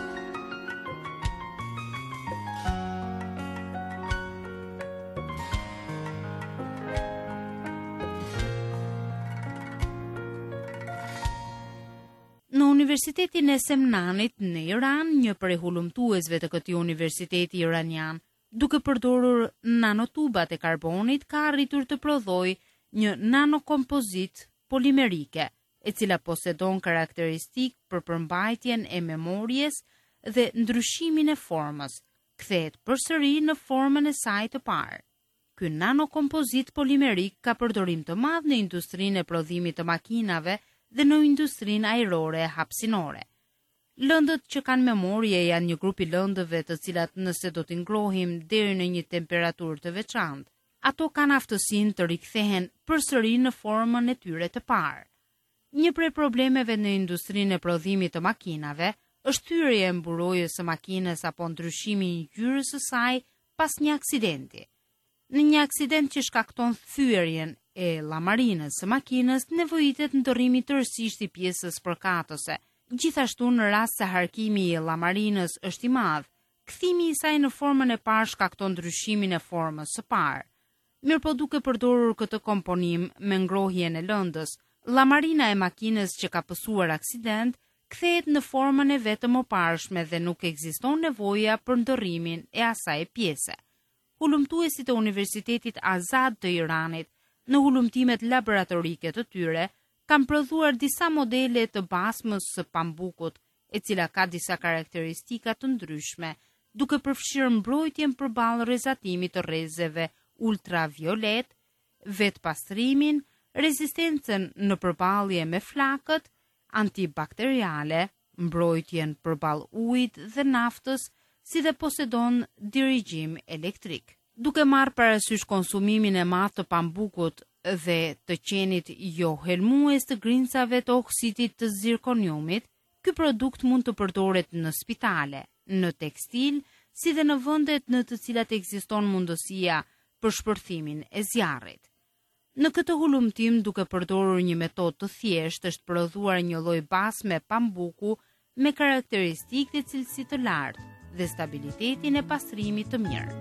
[SPEAKER 5] Në Universitetin e Semnanit në Iran, një prej hulumtuesve të këtij universiteti iranian, duke përdorur nanotubat e karbonit, ka arritur të prodhojë një nanokompozit polimerike, e cila posedon karakteristik për përmbajtjen e memorjes dhe ndryshimin e formës, kthehet përsëri në formën e saj të parë. Ky nanokompozit polimerik ka përdorim të madh në industrinë e prodhimit të makinave dhe në industrinë ajrore e hapësinore. Lëndët që kanë memorje janë një grup i lëndëve të cilat nëse do t'i ngrohim deri në një temperaturë të veçantë, ato kanë aftësinë të rikthehen përsëri në formën e tyre të parë. Një prej problemeve në industrinë e prodhimit të makinave është thyrja e mburojës së makinës apo ndryshimi i ngjyrës së saj pas një aksidenti. Në një aksident që shkakton thyerjen e llamarinës së makinës, nevojitet ndërrimi tërësisht i pjesës përkatëse. Gjithashtu në rast se harkimi i llamarinës është i madh, kthimi i saj në formën e parë shkakton ndryshimin e formës së parë. Mirëpo duke përdorur këtë komponim me ngrohjen e lëndës, llamarina e makinës që ka pësuar aksident kthehet në formën e vet të mëparshme dhe nuk ekziston nevoja për ndërrimin e asaj pjese. Hulumtuesit e Universitetit Azad të Iranit në hulumtimet laboratorike të tyre kanë prodhuar disa modele të basmës së pambukut, e cila ka disa karakteristika të ndryshme, duke përfshirë mbrojtjen përballë rrezatimit të rrezeve ultraviolet, vet pastrimin, rezistencën në përballje me flakët, antibakteriale, mbrojtjen përballë ujit dhe naftës, si dhe posedon dirigjim elektrik. Duke marrë parasysh konsumimin e madh të pambukut dhe të qenit jo helmues të grincave të oksidit të zirkoniumit, ky produkt mund të përdoret në spitale, në tekstil, si dhe në vendet në të cilat ekziston mundësia për shpërthimin e zjarrit. Në këtë hulumtim, duke përdorur një metodë të thjeshtë, është prodhuar një lloj basme pambuku me karakteristikë të cilësi të lartë dhe stabilitetin e pastrimit të mirë.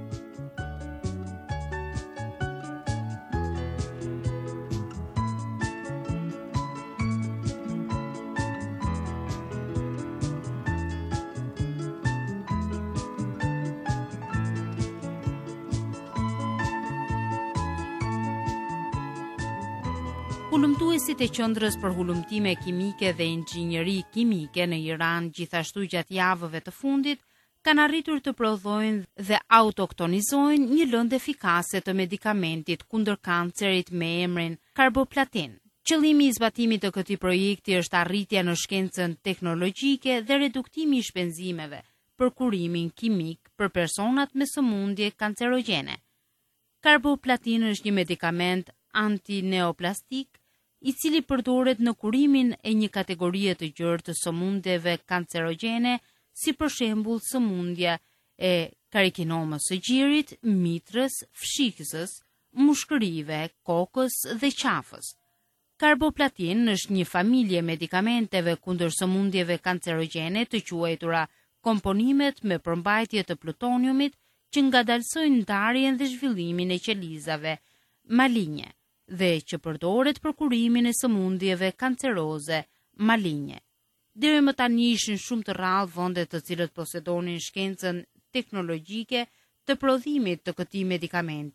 [SPEAKER 5] Hulumtuesit e qendrës për hulumtime kimike dhe inxhinjeri kimike në Iran, gjithashtu gjatë javëve të fundit, kanë arritur të prodhojnë dhe autoktonizojnë një lëndë efikase të medikamentit kundër kancerit me emrin karboplatin. Qëllimi i zbatimit të këtij projekti është arritja në shkencën teknologjike dhe reduktimi i shpenzimeve për kurimin kimik për personat me sëmundje kancerogjene. Karboplatin është një medikament antineoplastik i cili përdoret në kurimin e një kategorie të gjerë të sëmundjeve kancerogjene, si për shembull sëmundja e karikinomës së gjirit, mitrës, fshikësës, mushkërive, kokës dhe qafës. Karboplatin është një familje medikamenteve kundër sëmundjeve kancerogjene të quajtura komponimet me përmbajtje të plutoniumit që ngadalsojnë ndarjen dhe zhvillimin e qelizave malinje dhe që përdoret për kurimin e sëmundjeve kanceroze malinje. Deri më tani ishin shumë të rrallë vendet të cilët posedonin shkencën teknologjike të prodhimit të këtij medikamenti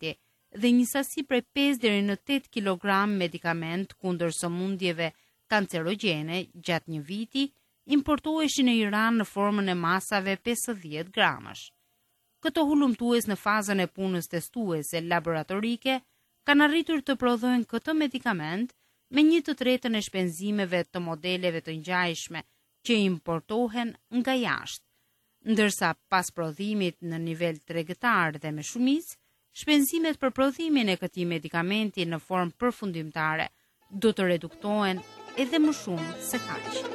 [SPEAKER 5] dhe një sasi prej 5 deri në 8 kg medikament kundër sëmundjeve kancerogjene gjatë një viti importoheshin në Iran në formën e masave 50 gramash. Këto hulumtues në fazën e punës testuese laboratorike kanë arritur të prodhojnë këtë medikament me 1/3 e shpenzimeve të modeleve të ngjajshme që importohen nga jashtë, ndërsa pas prodhimit në nivel tregtar dhe me shumicë, shpenzimet për prodhimin e këtij medikamenti në formë përfundimtare do të reduktohen edhe më shumë se kaq.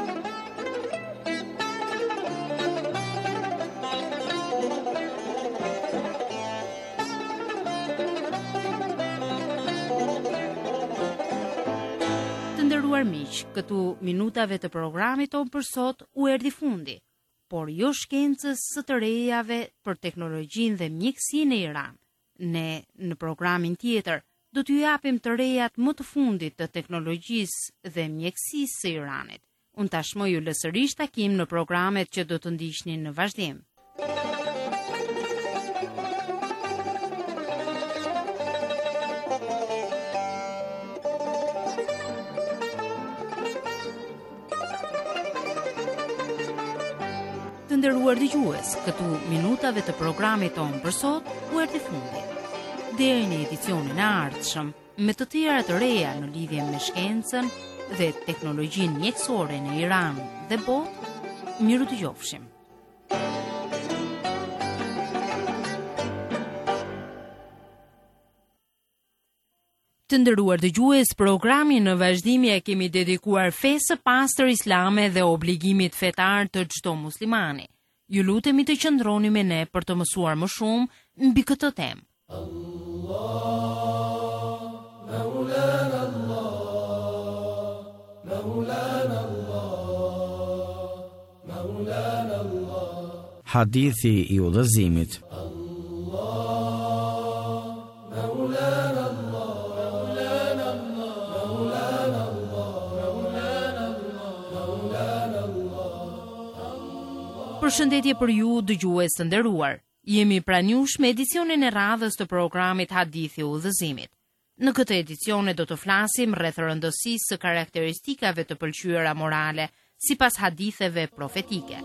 [SPEAKER 5] Miq, këtu minutave të programit tonë për sot u erdhi fundi, por jo shkencës së të rejave për teknologjinë dhe mjekësinë e Iran. Ne në programin tjetër do t'ju japim të rejat më të fundit të teknologjisë dhe mjekësisë së Iranit. Unë tashmë ju lë sërish takim në programet që do të ndiqni në vazhdim. Të nderuar dëgjues, këtu minutave të programit tonë për sot u erdhi fundi. Deri në edicionin e ardhshëm, me të tjera të reja në lidhje me shkencën dhe teknologjinë mjekësore në Iran dhe botë, miru dëgjofshim. Të nderuar dëgjues, programin në vazhdimje e kemi dedikuar fesë së pastër islame dhe obligimit fetar të çdo muslimani. Ju lutemi të qëndroni me ne për të mësuar më shumë mbi këtë temë.
[SPEAKER 9] Hadithi i udhëzimit.
[SPEAKER 5] Përshëndetje për ju dëgjues të nderuar. Jemi pranë jush me edicionin e radhës të programit Hadithi i udhëzimit. Në këtë edicione do të flasim rreth rëndësisë së karakteristikave të pëlqyera morale sipas haditheve profetike.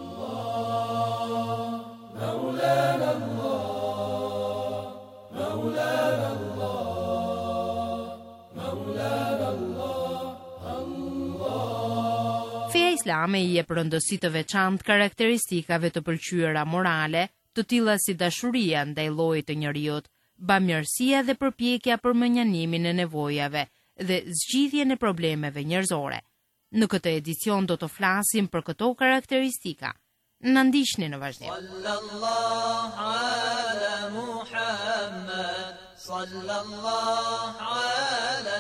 [SPEAKER 5] Feja islame i jep rëndësi të veçantë karakteristikave të pëlqyera morale, të tilla si dashuria ndaj llojit të njerëzit, bamirësia dhe përpjekja për menjanimin e nevojave dhe zgjidhjen e problemeve njerëzore. Në këtë edicion do të flasim për këto karakteristika. Na ndiqni në vazhdim.
[SPEAKER 3] Sallallahu ala Muhammad, sallallahu ala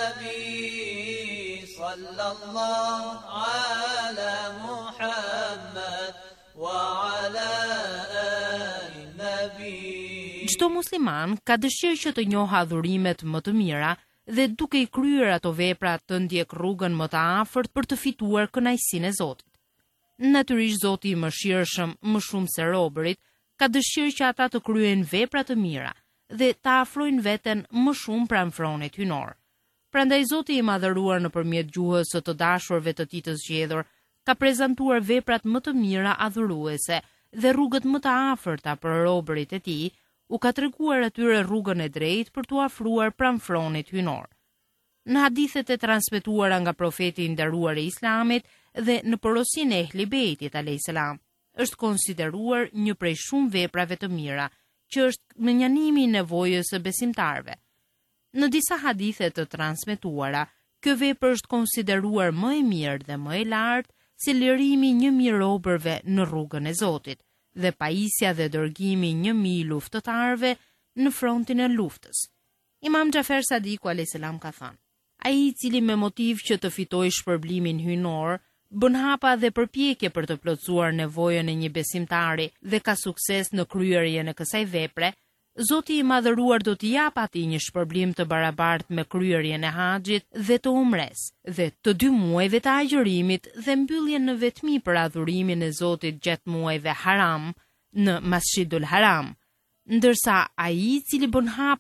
[SPEAKER 3] nabi, sallallahu ala Muhammad wa ala ali nabi.
[SPEAKER 5] Çdo musliman ka dëshirë që të njohë adhurimet më të mira dhe duke i kryer ato vepra të ndjek rrugën më të afërt për të fituar kënaqësinë e Zotit. Natyrisht Zoti i mëshirshëm, më shumë se robërit, ka dëshirë që ata të kryejnë vepra të mira dhe të afrojnë veten më shumë pranë fronit hynor. Prandaj Zoti i madhëruar nëpërmjet gjuhës së të dashurve të tij të zgjedhur ka prezantuar veprat më të mira adhuruese dhe rrugët më të afërta për robërit e tij, u ka treguar atyre rrugën e drejtë për t'u afruar pranë fronit hynor. Në hadithet e transmetuara nga profeti i nderuar i Islamit dhe në porosinë e Ehli Bejtit alayhis salam, është konsideruar një prej shumë veprave të mira, që është menjanimi i nevojës së besimtarëve. Në disa hadithe të transmetuara, kjo vepër është konsideruar më e mirë dhe më e lartë si lirimi 1000 robërve në rrugën e Zotit dhe pajisja dhe dërgimi 1000 luftëtarëve në frontin e luftës. Imam Xhafer Sadiku alayhis salam ka thënë: ai i cili me motiv që të fitojë shpërblimin hynor bën hapa dhe përpjekje për të plotësuar nevojën e një besimtari dhe ka sukses në kryerjen e kësaj vepre, Zoti i madhëruar do t'i jap atij një shpërblim të barabartë me kryerjen e haxhit dhe të umres, dhe të 2 muajve të agjërimit dhe mbylljen në vetmi për adhurimin e Zotit gjatë muajve haram në Masjidul Haram, ndërsa ai i cili bën hapa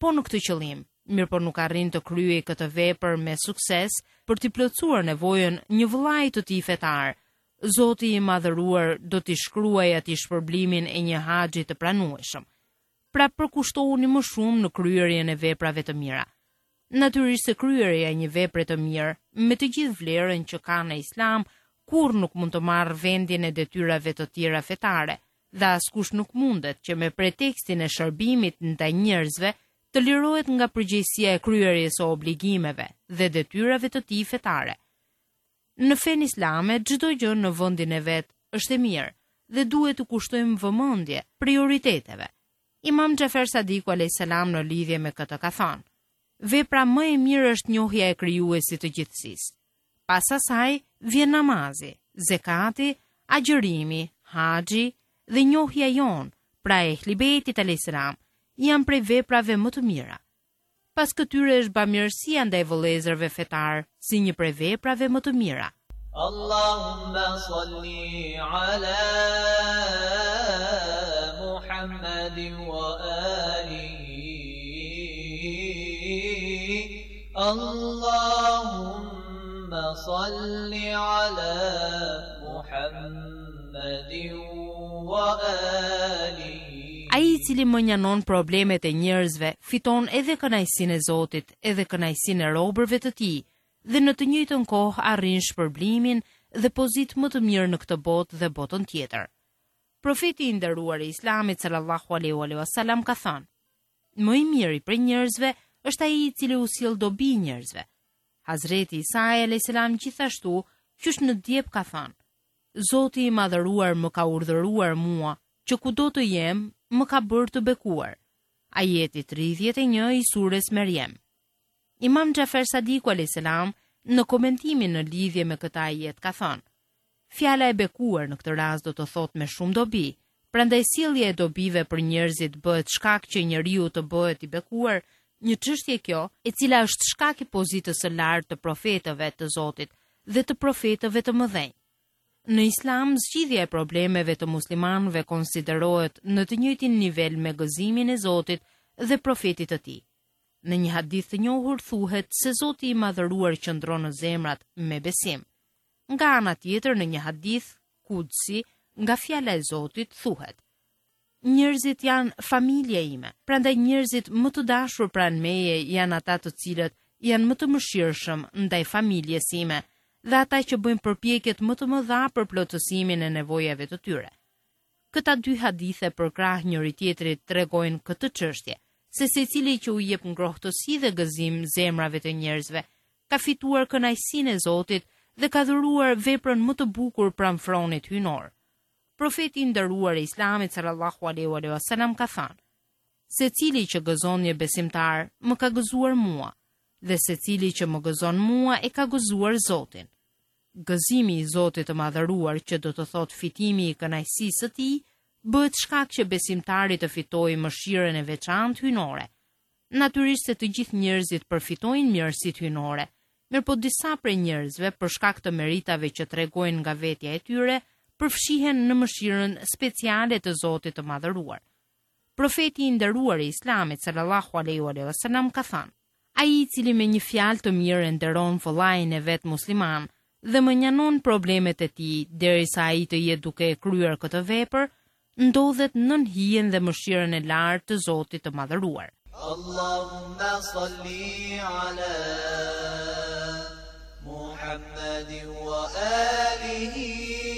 [SPEAKER 5] po në këtë qëllim, mirë po nuk arrin të kryej këtë vepër me sukses për t'i plotësuar nevojën një vëllai të tij fetar. Zoti i madhëruar do t'i shkruajë atij shpërblimin e një haxhi të pranueshëm. Pra përkushtohuni më shumë në kryerjen e veprave të mira. Natyrisht se kryerja e një vepre të mirë, me të gjithë vlerën që ka në Islam, kur nuk mund të marrë vendin e detyrave të tjera fetare, dhe askush nuk mundet që me pretekstin e shërbimit ndaj njerëzve të lirohet nga përgjegjësia e kryerjes së obligimeve dhe detyrave të tij fetare. Në fen islame, çdo gjë në vendin e vet është e mirë dhe duhet të kushtojmë vëmendje prioriteteve. Imam Xhafer Sadiku alayhis salam në lidhje me këtë ka thënë: vepra më e mirë është njohja e krijuesit të gjithësisë. Pas asaj vjen namazi, zekati, agjërimi, haxhi dhe njohja jon, pra e Ehlibetit alayhis salam, janë prej veprave më të mira. Pas këtyre është bamirësia ndaj vëllezërve fetar si një prej veprave më të mira.
[SPEAKER 3] Allahumma salli ala Muhammadin wa alihi. Allahumma salli ala Muhammadin wa alihi.
[SPEAKER 5] Ai i cili më njanon problemet e njerëzve fiton edhe kënaqësinë e Zotit, edhe kënaqësinë e robërve të tij, dhe në të njëjtën kohë arrin shpërblimin dhe pozitë më të mirë në këtë botë dhe botën tjetër. Profeti i nderuar i Islamit sallallahu alaihi wasallam ka thënë: më i miri për njerëzve është ai i cili u sjell dobi njerëzve. Hazreti Isa alayhis salam gjithashtu, qysh në djep ka thënë: Zoti i madhëruar më ka urdhëruar mua që kudo të jem, më ka bërë të bekuar. Ajeti 31 i surës Merjem. Imam Xhafer Sadiku alayhis salam në komentimin në lidhje me këtë ajet ka thënë: fjala e bekuar në këtë rast do të thotë me shumë dobi, prandaj sjellja e dobive për njerëzit bëhet shkak që njeriu të bëhet i bekuar, një çështje kjo e cila është shkak i pozitës së lartë të profetëve të Zotit dhe të profetëve të mëdhenj. Në Islam, zgjidhja e problemeve të muslimanëve konsiderohet në të njëjtin nivel me gëzimin e Zotit dhe profetit të tij. Në një hadith të njohur thuhet se Zoti i madhëruar qëndron në zemrat me besim. Nga ana tjetër, në një hadith kudsi, nga fjala e Zotit thuhet: njerëzit janë familja ime, prandaj njerëzit më të dashur pranë meje janë ata të cilët janë më të mëshirshëm ndaj familjes sime dhe ata që bëjnë përpjekjet më të mëdha për plotësimin e nevojave të tyre. Këta dy hadithe përkrah njëri tjetrit tregojnë këtë çështje, se secili që u jep ngrohtësi dhe gëzim zemrave të njerëzve ka fituar kënaqësinë e Zotit dhe ka dhuruar veprën më të bukur pranë fronit hyjnor. Profeti i nderuar i Islamit sallallahu alaihi wasallam ka thënë: secili që gëzon një besimtar më ka gëzuar mua, dhe secili që më gëzon mua e ka gëzuar Zotin. Gëzimi i Zotit të madhëruar, që do të thotë fitimi i kënaqësisë së tij, bëhet shkak që besimtari të fitojë mëshirën e veçantë hyjnore. Natyrisht se të gjithë njerëzit përfitojnë mirësitë hyjnore, mirëpo disa prej njerëzve për shkak të meritave që tregojnë nga vetja e tyre, përfshihen në mëshirën speciale të Zotit të madhëruar. Profeti i nderuar i Islamit sallallahu alaihi wasallam ka thënë: ai i cili me një fjalë të mirë nderon vëllain e vet musliman dhe më njanon problemet e tij derisa ai të jetë duke e kryer këtë vepër, ndodhet nën hijen dhe mëshirën e lartë të Zotit të madhëruar.
[SPEAKER 3] Allahumma salli ala Muhammadin wa alihi.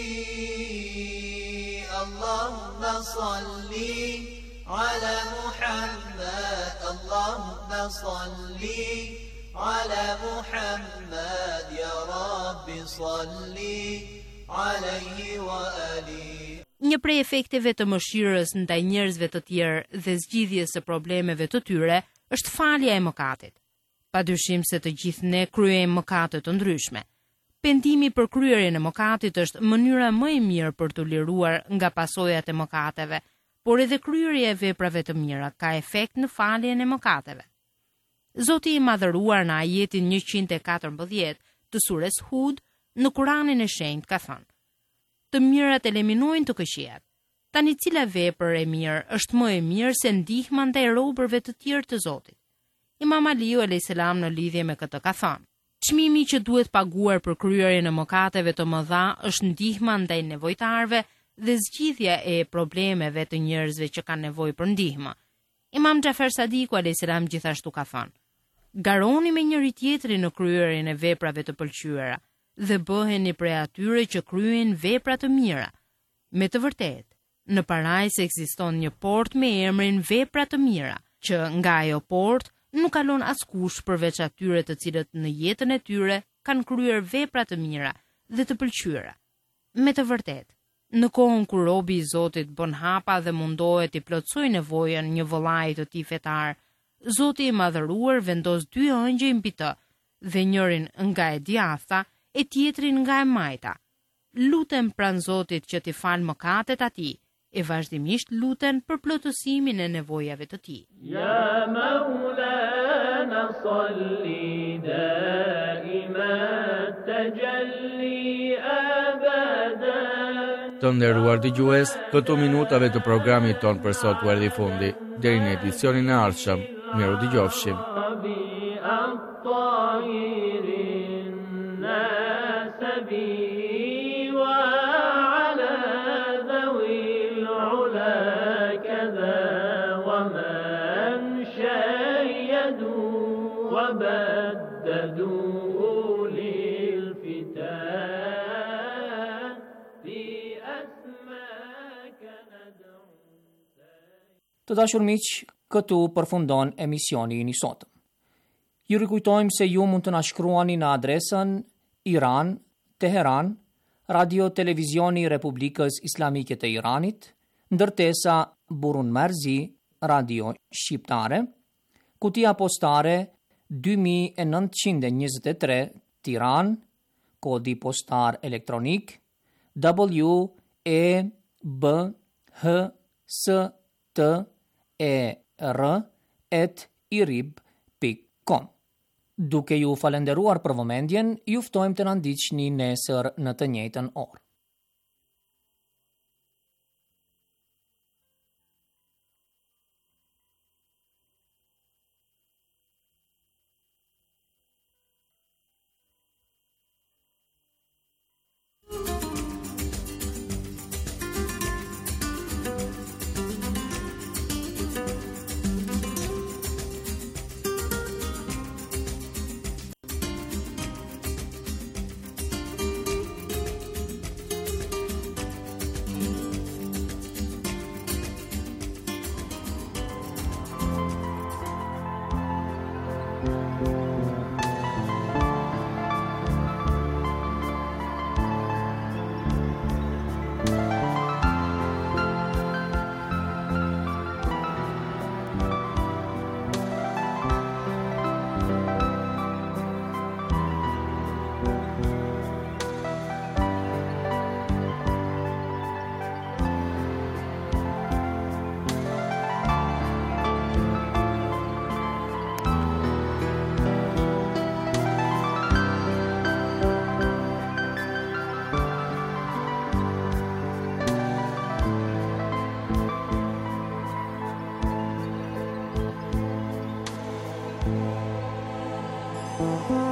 [SPEAKER 3] Allahumma salli ala Muhammad. Allahumma salli ala Muhammad. Ya Rabbi salli alaihi wa alihi.
[SPEAKER 5] Një prej efekteve të mëshirës ndaj njerëzve të tjerë dhe zgjidhjes së problemeve të tyre është falja e mëkatit. Padyshim se të gjithë ne kryejmë mëkate të ndryshme. Pendimi për kryerjen e mëkatit është mënyra më e mirë për të liruar nga pasojat e mëkateve, por edhe kryerja e veprave të mira ka efekt në faljen e mëkateve. Zoti i madhëruar në ajetin 114 të surës Hud në Kuranin e Shenjtë ka thënë: të mirat eliminojnë të këqijat. Tani cila vepër e mirë është më e mirë se ndihma ndaj robërve të tjerë të Zotit? Imam Aliu a.s. në lidhje me këtë ka thënë: Çmimi që duhet paguar për kryerjen e mëkateve të mëdha është ndihma ndaj nevojtarëve dhe zgjidhja e problemeve të njerëzve që kanë nevojë për ndihmë. Imam Xhafer Sadiku a.s. gjithashtu ka thënë: Garoni me njëri tjetrin në kryerjen e veprave të pëlqyera dhe bëheni prej atyre që kryejnë vepra të mira. Me të vërtetë, në parajs ekziston një portë me emrin vepra të mira, që nga ajo portë nuk kalon askush përveç atyre të cilët në jetën e tyre kanë kryer vepra të mira dhe të pëlqyera. Me të vërtetë, në kohën kur robi i Zotit bën hapa dhe mundohet i plotësojë nevojën një vëllai të tij fetar, Zoti i Madhëruar vendos 2 ëngjëj mbi të, dhe njërin nga e djathta e tjetrin nga e majta. Lutem pran Zotit që t'i fal mëkatet atij, e vazhdimisht luten për plotësimin e nevojave të tij.
[SPEAKER 3] Ya Maulana salli daiman tajalli abadan.
[SPEAKER 7] Të nderuar dëgjues, këto minutave të programit ton për sot u erdhi fundi. Deri në edicionin e ardhshëm, miru dëgjofshim.
[SPEAKER 1] Të dashur miq, këtu përfundon emisioni i sotëm. Ju rikujtojmë se ju mund të na shkruani në adresën Iran, Teheran, Radio Televizioni i Republikës Islamike të Iranit, ndërtesa Burun Marzi, Radio Shqiptare, kutia postare 2923 Tiran, kodi postar elektronik WEBHSTER@irib.com. Duke ju falenderuar për vëmendjen, ju ftojmë të na ndiqni nesër në të njëjtën orë.
[SPEAKER 9] Thank you.